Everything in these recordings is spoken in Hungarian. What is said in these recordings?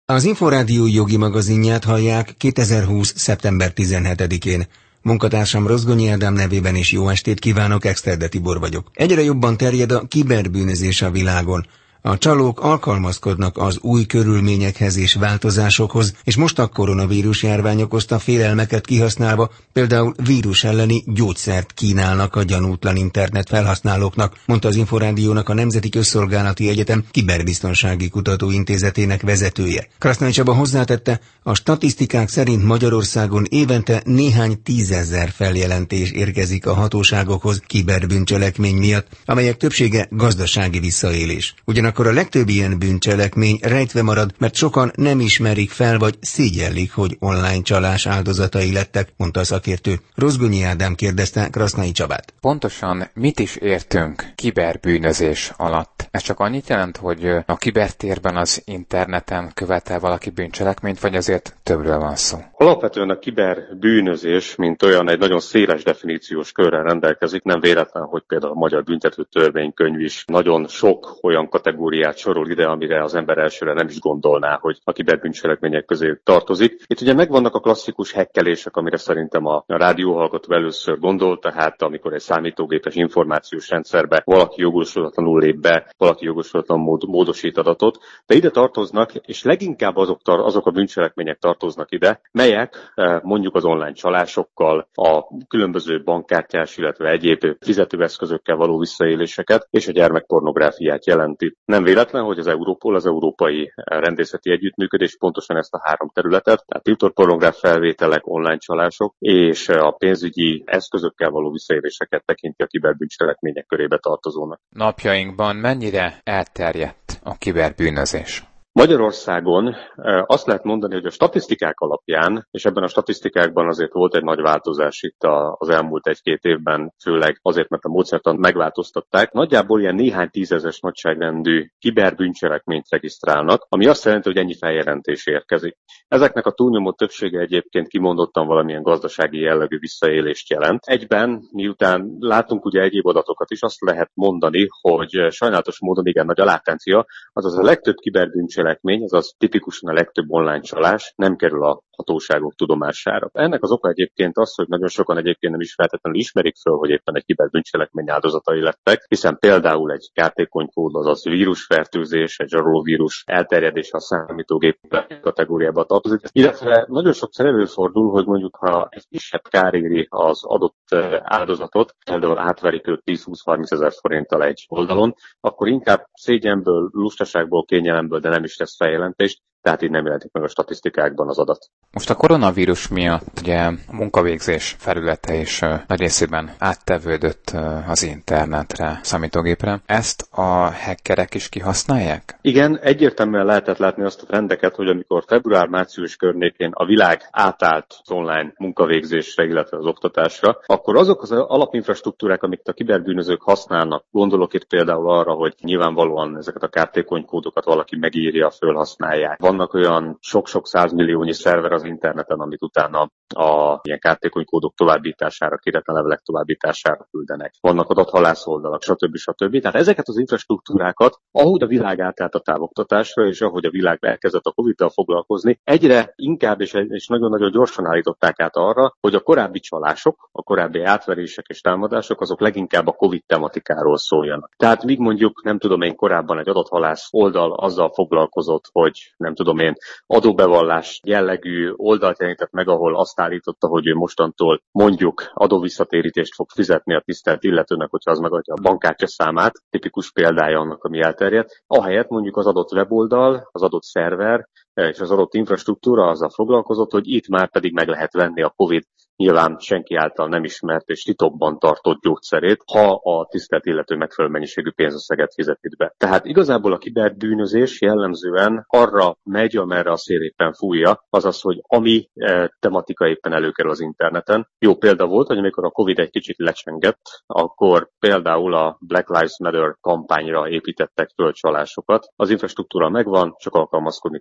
Az Inforádió jogi magazinját hallják 2020. szeptember 17-én. Munkatársam Rozgonyi Ádám nevében is jó estét kívánok, Exterde Tibor vagyok. Egyre jobban terjed a kiberbűnözés a világon. A csalók alkalmazkodnak az új körülményekhez és változásokhoz, és most a koronavírus járvány okozta félelmeket kihasználva például vírus elleni gyógyszert kínálnak a gyanútlan internet felhasználóknak, mondta az Inforádiónak a Nemzeti Közszolgálati Egyetem Kiberbiztonsági Kutatóintézetének vezetője. Krasznai Csaba hozzátette, a statisztikák szerint Magyarországon évente néhány tízezer feljelentés érkezik a hatóságokhoz kiberbűncselekmény miatt, amelyek többsége gazdasági visszaélés. Ugyanakkor a legtöbb ilyen bűncselekmény rejtve marad, mert sokan nem ismerik fel vagy szégyellik, hogy online csalás áldozatai lettek, mondta a szakértő. Rozgonyi Ádám kérdezte Krasznai Csabát. Pontosan mit is értünk kiberbűnözés alatt? Ez csak annyit jelent, hogy a kibertérben az interneten követel valaki bűncselekményt, vagy azért többről van szó? Alapvetően a kiberbűnözés, mint olyan, egy nagyon széles definíciós körrel rendelkezik, nem véletlen, hogy például a Magyar Büntető Törvénykönyv is nagyon sok olyan kategóriát sorol ide, amire az ember elsőre nem is gondolná, hogy a kiberbűncselekmények közé tartozik. Itt ugye megvannak a klasszikus hekkelések, amire szerintem a rádióhallgató először gondol, tehát amikor egy számítógépes információs rendszerbe valaki jogosulatlanul lép be, valaki jogosulatlanul módosít adatot, de ide tartoznak, és leginkább azok a bűncselekmények tartoznak ide, melyek mondjuk az online csalásokkal, a különböző bankkártyás, illetve egyéb fizetőeszközökkel való visszaéléseket és a gyermekpornográfiát jelenti. Nem véletlen, hogy az Europol, az Európai Rendészeti Együttműködés pontosan ezt a három területet, tehát tiltott felvételek, online csalások és a pénzügyi eszközökkel való visszaéléseket tekinti a kiberbűncselekmények körébe tartozónak. Napjainkban mennyire elterjedt a kiberbűnözés? Magyarországon azt lehet mondani, hogy a statisztikák alapján, és ebben a statisztikákban azért volt egy nagy változás itt az elmúlt egy-két évben, főleg azért, mert a módszertant megváltoztatták, nagyjából ilyen néhány tízezres nagyságrendű kiberbűncselekményt regisztrálnak, ami azt jelenti, hogy ennyi feljelentés érkezik. Ezeknek a túlnyomó többsége egyébként kimondottan valamilyen gazdasági jellegű visszaélést jelent. Egyben, miután látunk ugye egyéb adatokat is, azt lehet mondani, hogy sajnálatos módon igen nagy a látencia, azaz a legtöbb kiberbűncselekmény, azaz tipikusan a legtöbb online csalás nem kerül a hatóságok tudomására. Ennek az oka egyébként az, hogy nagyon sokan egyébként nem is feltétlenül ismerik föl, hogy éppen egy kiberbűncselekmény áldozatai lettek, hiszen például egy kártékonykód, azaz vírusfertőzés, egy zsarolóvírus elterjedése a számítógép kategóriába tartozik. Illetve nagyon sokszor előfordul, hogy mondjuk ha egy kisebb kár éri az adott áldozatot, például átverik őt 10-20-30 ezer forinttal egy oldalon, akkor inkább szégyenből, lustaságból, kényelemből, de nem is tesz feljelentést, tehát így nem jelentik meg a statisztikákban az adat. Most a koronavírus miatt ugye a munkavégzés felülete is nagy részében áttevődött az internetre, számítógépre. Ezt a hackerek is kihasználják? Igen, egyértelműen lehetett látni azt a trendeket, hogy amikor február-március környékén a világ átállt az online munkavégzésre, illetve az oktatásra, akkor azok az alapinfrastruktúrák, amiket a kiberbűnözők használnak, gondolok itt például arra, hogy nyilvánvalóan ezeket a kártékony kódokat valaki megírja, fölhasználják. Vannak olyan sok-sok százmilliónyi szerver az interneten, amit utána a ilyen kártékony kódok továbbítására, kéretlen levelek továbbítására küldenek. Vannak adathalász oldalak, stb. Tehát ezeket az infrastruktúrákat, ahogy a világ átállt a távoktatásra, és ahogy a világ elkezdett a Covid-dal foglalkozni, egyre inkább és nagyon-nagyon gyorsan állították át arra, hogy a korábbi csalások, a korábbi átverések és támadások, azok leginkább a Covid tematikáról szóljanak. Tehát míg mondjuk, nem tudom én, korábban egy adathalász oldal azzal foglalkozott, hogy nem tudom én, adóbevallás jellegű oldalt jelentett meg, ahol azt állította, hogy ő mostantól mondjuk adóvisszatérítést fog fizetni a tisztelt illetőnek, hogyha az megadja a bankkártya számát, tipikus példája annak, ami elterjedt. Ahelyett mondjuk az adott weboldal, az adott szerver és az adott infrastruktúra azzal foglalkozott, hogy itt már pedig meg lehet venni a Covid nyilván senki által nem ismert és titokban tartott gyógyszerét, ha a tisztelt illető megfelelő mennyiségű pénzösszeget fizet be. Tehát igazából a kiberbűnözés jellemzően arra megy, amerre a szél éppen fújja, azaz, hogy ami tematika éppen előkerül az interneten. Jó példa volt, hogy amikor a Covid egy kicsit lecsengett, akkor például a Black Lives Matter kampányra építettek föl csalásokat. Az infrastruktúra megvan, csak alkalmazkodni kell ahhoz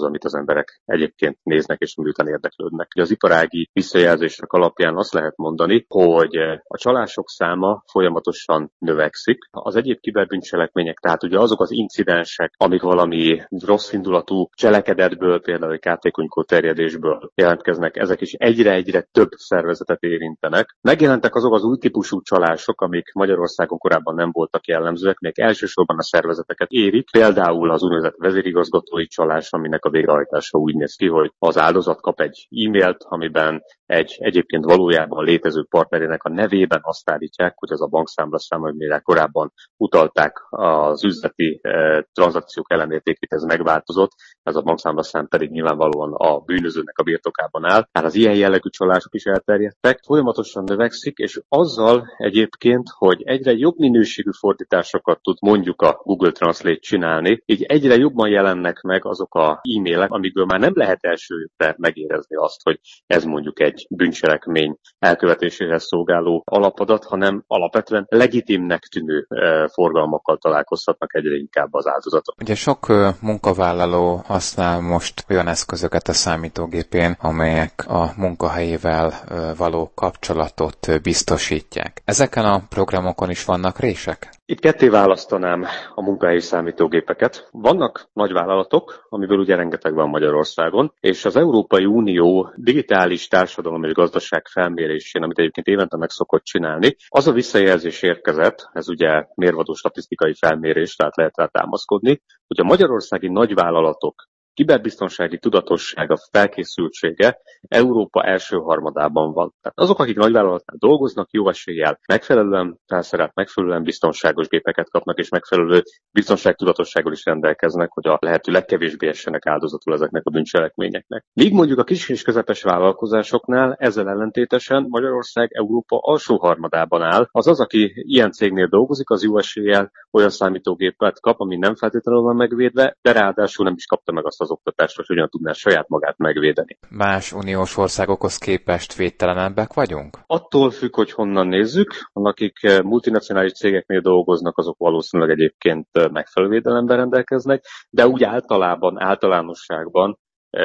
amit az emberek egyébként néznek és miután érdeklődnek. Az iparági visszajelzések alapján azt lehet mondani, hogy a csalások száma folyamatosan növekszik. Az egyéb kiberbűncselekmények, tehát ugye azok az incidensek, amik valami rossz indulatú cselekedetből, például egy kártékonykód terjedésből jelentkeznek, ezek is egyre több szervezetet érintenek. Megjelentek azok az új típusú csalások, amik Magyarországon korábban nem voltak jellemzőek, még elsősorban a szervezeteket érik, például az úgynevezett vezérigazgatói csalás, aminek a végrehajtása úgy néz ki, hogy az áldozat kap egy e-mailt, amiben egy egyébként valójában létező partnerének a nevében azt állítják, hogy az a bankszámlaszám, amire korábban utalták az üzleti tranzakciók ellenértékét, ez megváltozott, ez a bankszámlaszám pedig nyilvánvalóan a bűnözőnek a birtokában áll. Tehát az ilyen jellegű csalások is elterjedtek, folyamatosan növekszik, és azzal egyébként, hogy egyre jobb minőségű fordításokat tud mondjuk a Google Translate csinálni, így egyre jobban jelennek meg azok a e-mailek, amikből már nem lehet elsőre megérezni azt, hogy ez mondjuk egy bűncselekmény elkövetéséhez szolgáló alapadat, hanem alapvetően legitimnek tűnő forgalmakkal találkozhatnak egyre inkább az áldozatok. Ugye sok munkavállaló használ most olyan eszközöket a számítógépén, amelyek a munkahelyével való kapcsolatot biztosítják. Ezeken a programokon is vannak rések? Itt ketté választanám a munkahelyi számítógépeket. Vannak nagyvállalatok, amiből ugye rengeteg van Magyarországon, és az Európai Unió digitális társadalom és gazdaság felmérésén, amit egyébként évente meg szokott csinálni, az a visszajelzés érkezett, ez ugye mérvadó statisztikai felmérés, tehát lehet rá támaszkodni, hogy a magyarországi nagyvállalatok kiberbiztonsági tudatossága, felkészültsége Európa első harmadában van. Tehát azok, akik nagyvállalatnál dolgoznak, jó eséllyel megfelelően felszerelt, megfelelően biztonságos gépeket kapnak, és megfelelő biztonságtudatossággal is rendelkeznek, hogy a lehető legkevésbé essenek áldozatul ezeknek a bűncselekményeknek. Míg mondjuk a kis és közepes vállalkozásoknál ezzel ellentétesen Magyarország Európa alsó harmadában áll. Az, aki ilyen cégnél dolgozik, az jó eséllyel olyan számítógépet kap, ami nem feltétlenül van megvédve, de ráadásul nem is kapta meg azt az oktatást, hogy hogyan tudná saját magát megvédeni. Más uniós országokhoz képest védtelenebbek vagyunk? Attól függ, hogy honnan nézzük. Akik multinacionális cégeknél dolgoznak, azok valószínűleg egyébként megfelelő védelemben rendelkeznek, de úgy általánosságban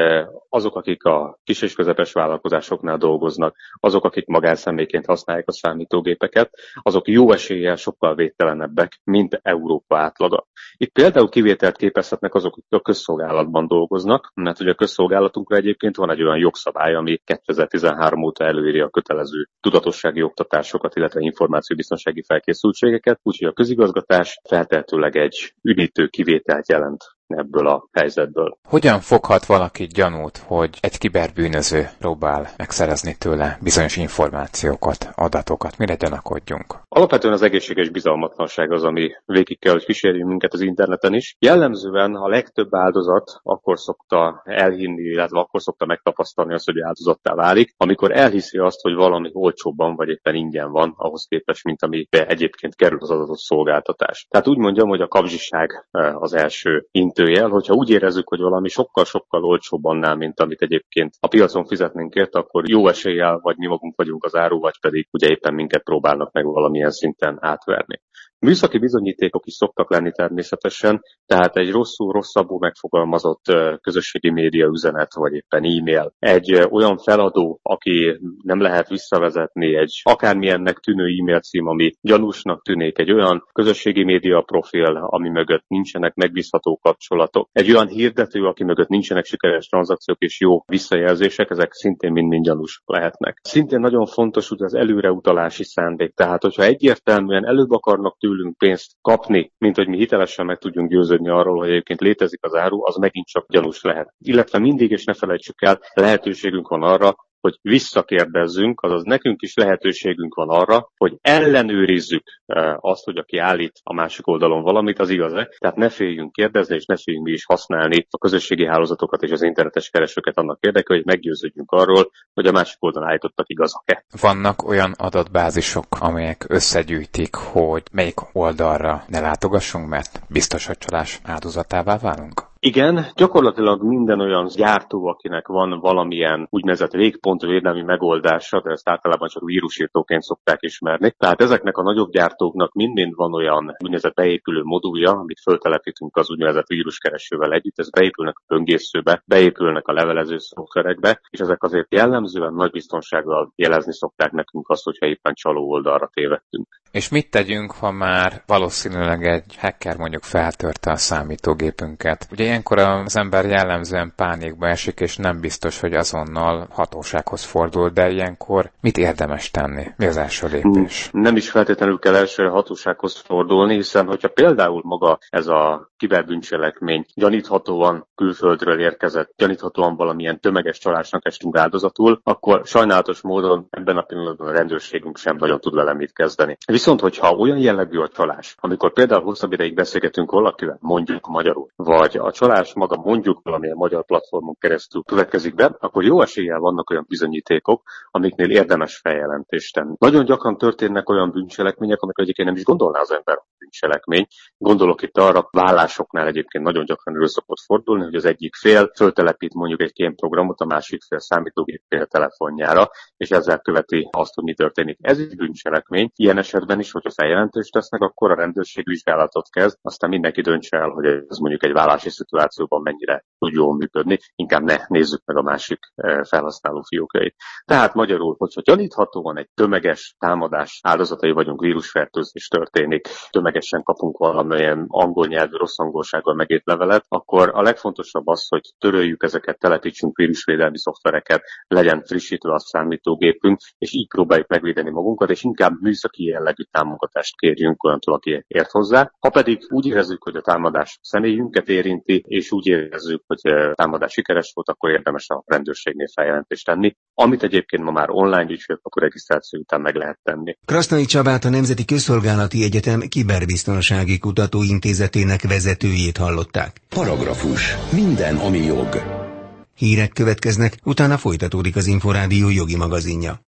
azok, akik a kis és közepes vállalkozásoknál dolgoznak, azok, akik magánszemélyként használják a számítógépeket, azok jó eséllyel sokkal védtelenebbek, mint Európa átlaga. Itt például kivételt képezhetnek azok, akik a közszolgálatban dolgoznak, mert ugye a közszolgálatunkra egyébként van egy olyan jogszabály, ami 2013 óta előírja a kötelező tudatossági oktatásokat, illetve információbiztonsági felkészültségeket, úgyhogy a közigazgatás feltehetőleg egy üdítő kivételt jelent ebből a helyzetből. Hogyan foghat valaki gyanút, hogy egy kiberbűnöző próbál megszerezni tőle bizonyos információkat, adatokat? Mire gyanakodjunk? Alapvetően az egészséges bizalmatlanság az, ami végig kell, hogy kísérjünk minket az interneten is. Jellemzően a legtöbb áldozat akkor szokta elhinni, illetve akkor szokta megtapasztalni azt, hogy áldozattá válik, amikor elhiszi azt, hogy valami olcsóbban vagy éppen ingyen van ahhoz képest, mint amibe egyébként kerül az adott szolgáltatás. Tehát úgy mondjam, hogy a kapzsiság az első intőjel, hogyha úgy érezzük, hogy valami sokkal-sokkal olcsóbb annál, mint amit egyébként a piacon fizetnénk érte, akkor jó eséllyel vagy mi magunk vagyunk az áru, vagy pedig ugye éppen minket próbálnak meg valamilyen szinten átverni. Műszaki bizonyítékok is szoktak lenni természetesen, tehát egy rosszabbul megfogalmazott közösségi média üzenet, vagy éppen e-mail. Egy olyan feladó, aki nem lehet visszavezetni, egy akármilyennek tűnő e-mail cím, ami gyanúsnak tűnik, egy olyan közösségi média profil, ami mögött nincsenek megbízható kapcsolatok, egy olyan hirdető, aki mögött nincsenek sikeres tranzakciók és jó visszajelzések, ezek szintén mind-mind gyanús lehetnek. Szintén nagyon fontos ugye az előreutalási szándék, tehát hogyha egyértelműen előbb akarnak tőlünk pénzt kapni, mint hogy mi hitelesen meg tudjunk győződni arról, hogy egyébként létezik az áru, az megint csak gyanús lehet. Illetve mindig, és ne felejtsük el, lehetőségünk van arra, hogy visszakérdezzünk, azaz nekünk is lehetőségünk van arra, hogy ellenőrizzük azt, hogy aki állít a másik oldalon valamit, az igaz-e. Tehát ne féljünk kérdezni, és ne féljünk mi is használni a közösségi hálózatokat és az internetes keresőket annak érdekében, hogy meggyőződjünk arról, hogy a másik oldalon állítottak igazak-e. Vannak olyan adatbázisok, amelyek összegyűjtik, hogy melyik oldalra ne látogassunk, mert biztos, hogy csalás áldozatává válunk? Igen, gyakorlatilag minden olyan gyártó, akinek van valamilyen úgynevezett végpontvédelmi megoldása, de ezt általában csak vírusírtóként szokták ismerni. Tehát ezeknek a nagyobb gyártóknak mind-mind van olyan úgynevezett beépülő modulja, amit föltelepítünk az úgynevezett víruskeresővel együtt, ez beépülnek a böngészőbe, beépülnek a levelező szoftverekbe, és ezek azért jellemzően nagy biztonsággal jelezni szokták nekünk azt, hogyha éppen csaló oldalra tévedtünk. És mit tegyünk, ha már valószínűleg egy hacker mondjuk feltörte a számítógépünket? Ugye ilyenkor az ember jellemzően pánikba esik, és nem biztos, hogy azonnal hatósághoz fordul, de ilyenkor mit érdemes tenni? Mi az első lépés? Nem is feltétlenül kell elsőre hatósághoz fordulni, hiszen hogyha például maga ez a kiberbűncselekmény gyaníthatóan külföldről érkezett, gyaníthatóan valamilyen tömeges csalásnak estünk áldozatul, akkor sajnálatos módon ebben a pillanatban a rendőrségünk sem nagyon tud vele mit kezdeni. Viszont, hogyha olyan jellegű a csalás, amikor például hosszabb ideig beszélgetünk valakivel, mondjuk magyarul, vagy a csalás maga mondjuk valamilyen magyar platformon keresztül következik be, akkor jó eséllyel vannak olyan bizonyítékok, amiknél érdemes feljelentést tenni. Nagyon gyakran történnek olyan bűncselekmények, amikor egyébként nem is gondolná az ember, hogy bűncselekmény. Gondolok itt arra, vállásoknál egyébként nagyon gyakran elő szokott fordulni, hogy az egyik fél föltelepít mondjuk egy kémprogramot, a másik fél számítógépére, telefonjára, és ezzel követi azt, hogy mi történik. Ez egy bűncselekmény. Ilyen esetben is, hogyha feljelentést tesznek, akkor a rendőrség vizsgálatot kezd, aztán mindenki döntse el, hogy ez mondjuk egy vállási szituációban mennyire tud jól működni, inkább ne nézzük meg a másik felhasználó fiókjait. Tehát magyarul, hogyha gyaníthatóan egy tömeges támadás áldozatai vagyunk, vírusfertőzés történik, tömegesen kapunk valamilyen angol nyelvű rossz angolsággal megírt levelet, akkor a legfontosabb az, hogy töröljük ezeket, telepítsünk vírusvédelmi szoftvereket, legyen frissítve a számítógépünk, és így próbáljuk megvédeni magunkat, és inkább műszaki jellegű támogatást kérjünk olyantól, aki ért hozzá. Ha pedig úgy érezzük, hogy a támadás személyünket érinti, és úgy érezzük, hogy a támadás sikeres volt, akkor érdemes a rendőrségnél feljelentést tenni, amit egyébként ma már online ügyfélkapu regisztráció után meg lehet tenni. Krasznai Csabát, a Nemzeti Közszolgálati Egyetem Kiberbiztonsági Kutatóintézetének vezetőjét hallották. Paragrafus. Minden, ami jog. Hírek következnek, utána folytatódik az Inforádió jogi magazinja.